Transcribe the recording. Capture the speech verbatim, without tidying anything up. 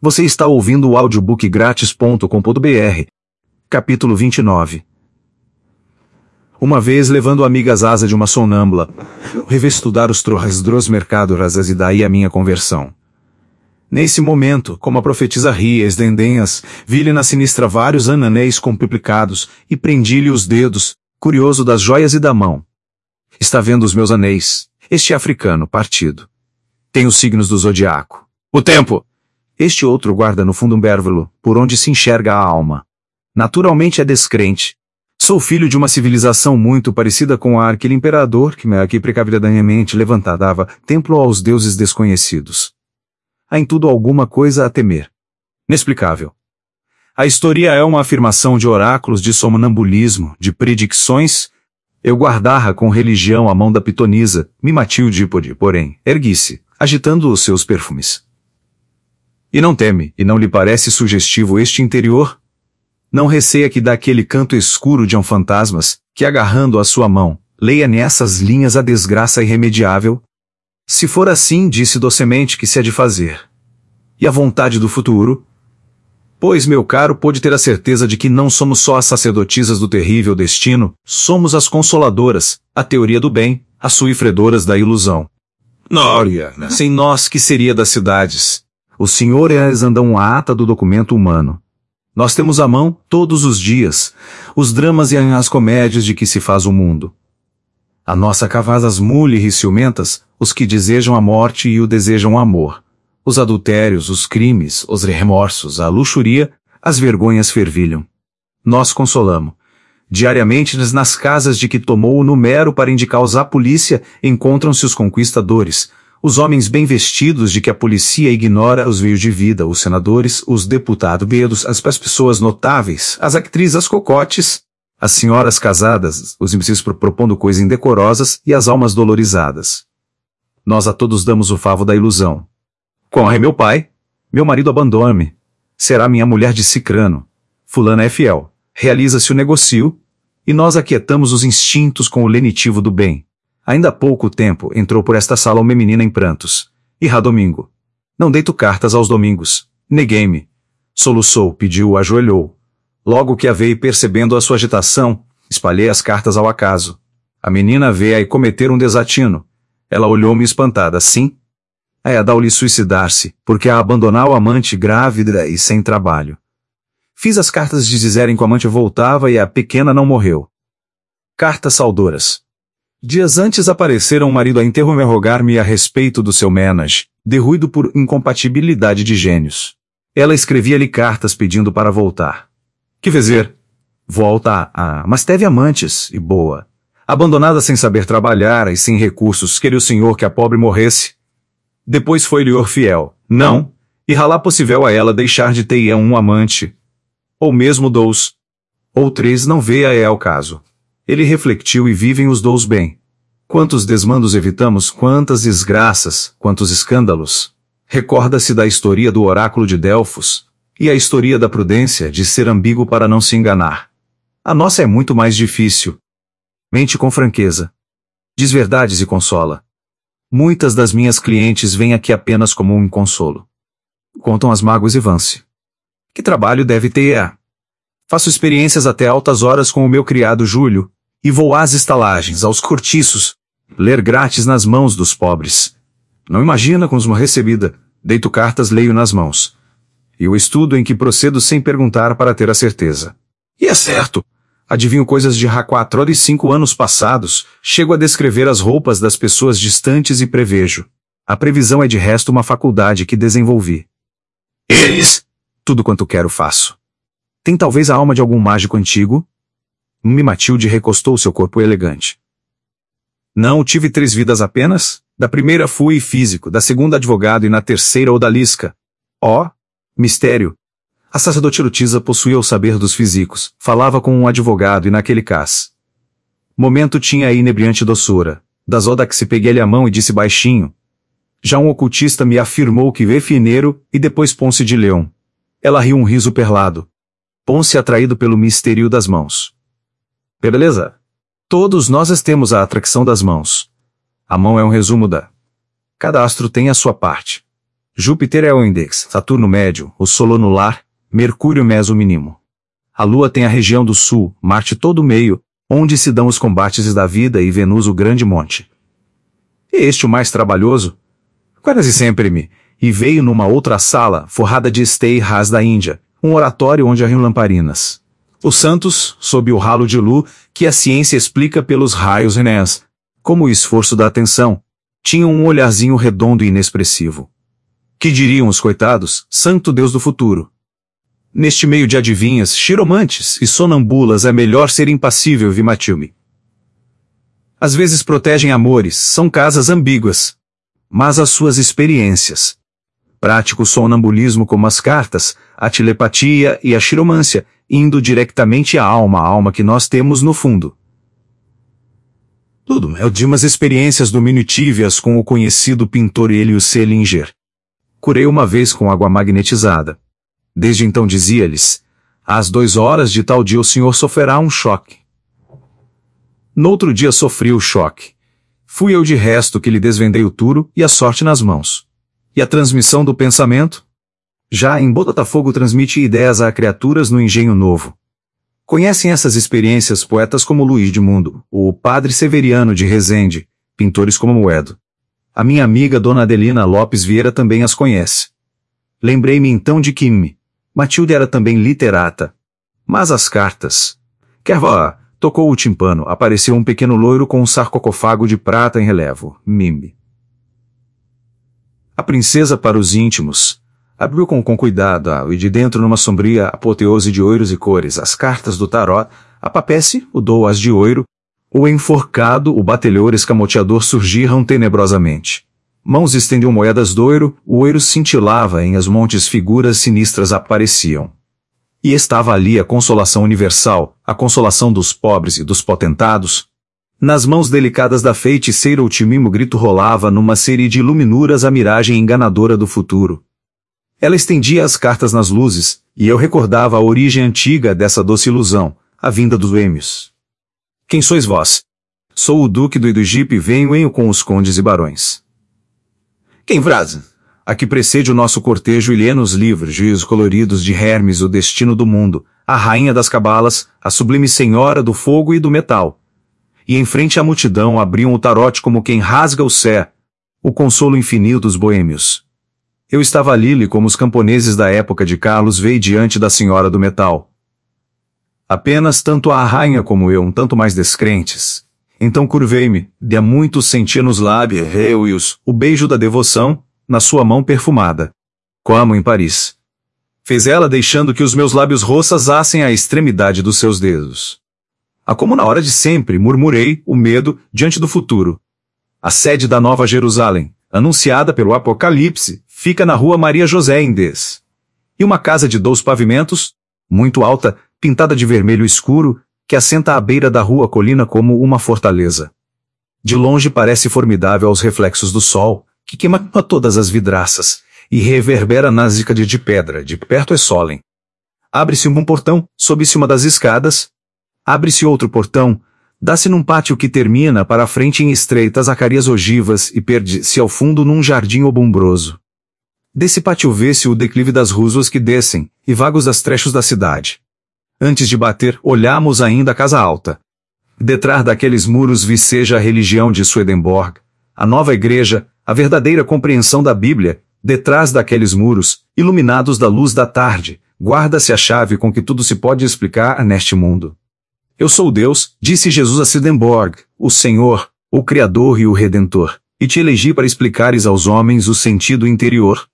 Você está ouvindo o audiobook grátis ponto com ponto br. Capítulo vinte e nove. Uma vez, levando amigas asa de uma sonâmbula, revi estudar os torres dos mercados e daí a minha conversão. Nesse momento, como a profetisa ria esdendenhas, vi-lhe na sinistra vários ananéis complicados, e prendi-lhe os dedos, curioso das joias e da mão. Está vendo os meus anéis? Este é africano, partido. Tem os signos do zodiaco. O tempo! Este outro guarda no fundo um bérvelo, por onde se enxerga a alma. Naturalmente é descrente. Sou filho de uma civilização muito parecida com a aquele imperador que, aqui precavidamente levantava templo aos deuses desconhecidos. Há em tudo alguma coisa a temer. Inexplicável. A história é uma afirmação de oráculos, de somnambulismo, de predicções. Eu guardava com religião a mão da pitonisa, me Matilde pôde, porém, ergui-se, agitando os seus perfumes. E não teme, e não lhe parece sugestivo este interior? Não receia que daquele canto escuro de um fantasmas, que agarrando a sua mão, leia nessas linhas a desgraça irremediável? Se for assim, disse docemente, que se há de fazer. E a vontade do futuro? Pois, meu caro, pode ter a certeza de que não somos só as sacerdotisas do terrível destino, somos as consoladoras, a teoria do bem, as suifredoras da ilusão. Nória, sem nós que seria das cidades? O senhor é andam a ata do documento humano. Nós temos à mão, todos os dias, os dramas e as comédias de que se faz o mundo. A nossa cavazas mulher e ciumentas, os que desejam a morte e o desejam o amor. Os adultérios, os crimes, os remorsos, a luxúria, as vergonhas fervilham. Nós consolamos. Diariamente nas casas de que tomou o número para indicar-os à polícia, encontram-se os conquistadores, os homens bem vestidos de que a polícia ignora os veios de vida, os senadores, os deputados bedos, as pessoas notáveis, as atrizes, as cocotes, as senhoras casadas, os imbecis propondo coisas indecorosas e as almas dolorizadas. Nós a todos damos o favo da ilusão. Corre meu pai, meu marido abandona-me, será minha mulher de cicrano, fulana é fiel, realiza-se o negocio, e nós aquietamos os instintos com o lenitivo do bem. Ainda há pouco tempo entrou por esta sala uma menina em prantos. Irá domingo. Não deito cartas aos domingos. Neguei-me. Soluçou, pediu, ajoelhou. Logo que a veio percebendo a sua agitação, espalhei as cartas ao acaso. A menina veio aí cometer um desatino. Ela olhou-me espantada. Sim? É a dar-lhe suicidar-se, porque a abandonar o amante grávida e sem trabalho. Fiz as cartas de dizerem que o amante voltava e a pequena não morreu. Cartas saudoras. Dias antes apareceram um marido a interrogar-me a respeito do seu ménage, derruído por incompatibilidade de gênios. Ela escrevia-lhe cartas pedindo para voltar. Que vezer? Volta a... Mas teve amantes, e boa. Abandonada sem saber trabalhar e sem recursos, queria o senhor que a pobre morresse. Depois foi-lhe fiel. Não, e ralá possível a ela deixar de ter um amante. Ou mesmo dois. Ou três não vê a é o caso. Ele refletiu e vivem os dous bem. Quantos desmandos evitamos, quantas desgraças, quantos escândalos. Recorda-se da história do oráculo de Delfos, e a história da prudência de ser ambíguo para não se enganar. A nossa é muito mais difícil. Mente com franqueza. Diz verdades e consola. Muitas das minhas clientes vêm aqui apenas como um consolo. Contam as mágoas e vão-se. Que trabalho deve ter é? Faço experiências até altas horas com o meu criado Júlio, e vou às estalagens, aos cortiços, ler grátis nas mãos dos pobres. Não imagina com uma recebida, deito cartas, leio nas mãos. E o estudo em que procedo sem perguntar para ter a certeza. E é certo! Adivinho coisas de há quatro e cinco anos passados, chego a descrever as roupas das pessoas distantes e prevejo. A previsão é de resto uma faculdade que desenvolvi. Eles! Tudo quanto quero faço. Tem talvez a alma de algum mágico antigo? Me Matilde recostou seu corpo elegante. Não, tive três vidas apenas? Da primeira fui físico, da segunda advogado e na terceira odalisca. Ó, oh, mistério! A sacerdotisa possuía o saber dos físicos, falava com um advogado e naquele caso. Momento tinha a inebriante doçura. Das oda se peguei-lhe a mão e disse baixinho. Já um ocultista me afirmou que vê fineiro e depois Ponce de Leão. Ela riu um riso perlado. Ponce atraído pelo mistério das mãos. Beleza? Todos nós temos a atração das mãos. A mão é um resumo da... Cada astro tem a sua parte. Júpiter é o Index, Saturno médio, o Solono lar, Mercúrio meso mínimo. A Lua tem a região do Sul, Marte todo o meio, onde se dão os combates da vida, e Vênus o grande monte. E este o mais trabalhoso? Quase sempre-me, e veio numa outra sala, forrada de estei ras da Índia, um oratório onde há lamparinas. Os santos, sob o ralo de luz, que a ciência explica pelos raios renés, como o esforço da atenção, tinham um olharzinho redondo e inexpressivo. Que diriam os coitados, santo Deus do futuro? Neste meio de adivinhas, chiromantes e sonambulas é melhor ser impassível, Vimatilme. Às vezes protegem amores, são casas ambíguas. Mas as suas experiências. Prático sonambulismo como as cartas, a telepatia e a chiromância, indo diretamente à alma, a alma que nós temos no fundo. Tudo é de umas experiências dominativas com o conhecido pintor Hélio Selinger. Curei uma vez com água magnetizada. Desde então dizia-lhes, às duas horas de tal dia o senhor sofrerá um choque. Noutro dia sofri o choque. Fui eu de resto que lhe desvendei o turo e a sorte nas mãos. E a transmissão do pensamento? Já em Botafogo transmite ideias a criaturas no engenho novo. Conhecem essas experiências poetas como Luís de Mundo, o padre Severiano de Rezende, pintores como Moedo. A minha amiga Dona Adelina Lopes Vieira também as conhece. Lembrei-me então de que M. Matilde era também literata. Mas as cartas... Quer vá, tocou o timpano, apareceu um pequeno loiro com um sarcófago de prata em relevo. Mime. A princesa para os íntimos... Abriu com, com cuidado, ah, e de dentro numa sombria apoteose de oiros e cores, as cartas do taró, a papesse, o dou-as de oiro, o enforcado, o batelhor escamoteador surgiram tenebrosamente. Mãos estendiam moedas doiro, o oiro cintilava em as montes figuras sinistras apareciam. E estava ali a consolação universal, a consolação dos pobres e dos potentados. Nas mãos delicadas da feiticeira o timimo grito rolava numa série de iluminuras a miragem enganadora do futuro. Ela estendia as cartas nas luzes, e eu recordava a origem antiga dessa doce ilusão, a vinda dos êmios. Quem sois vós? Sou o duque do Egito e venho em com os condes e barões. Quem vrasa? A que precede o nosso cortejo e lê nos livros giros coloridos de Hermes o destino do mundo, a rainha das cabalas, a sublime senhora do fogo e do metal. E em frente à multidão abriam o tarote como quem rasga o cé, o consolo infinito dos boêmios. Eu estava ali como os camponeses da época de Carlos veio diante da senhora do metal. Apenas tanto a rainha como eu, um tanto mais descrentes. Então curvei-me, de a muito senti nos lábios, eu-os, o beijo da devoção, na sua mão perfumada. Como em Paris. Fez ela deixando que os meus lábios roçassem a extremidade dos seus dedos. A como na hora de sempre, murmurei, o medo, diante do futuro. A sede da Nova Jerusalém, anunciada pelo Apocalipse, fica na rua Maria José Indes. E uma casa de dois pavimentos, muito alta, pintada de vermelho escuro, que assenta à beira da rua colina como uma fortaleza. De longe parece formidável aos reflexos do sol, que queima todas as vidraças, e reverbera na zica de pedra, de perto é solem. Abre-se um portão, sobe-se uma das escadas, abre-se outro portão, dá-se num pátio que termina para a frente em estreitas acarias ogivas e perde-se ao fundo num jardim obumbroso. Desse pátio vê-se o declive das ruas que descem, e vagos das trechos da cidade. Antes de bater, olhamos ainda a casa alta. Detrás daqueles muros viceja a religião de Swedenborg, a nova igreja, a verdadeira compreensão da Bíblia. Detrás daqueles muros, iluminados da luz da tarde, guarda-se a chave com que tudo se pode explicar neste mundo. Eu sou Deus, disse Jesus a Swedenborg, o Senhor, o Criador e o Redentor, e te elegi para explicares aos homens o sentido interior,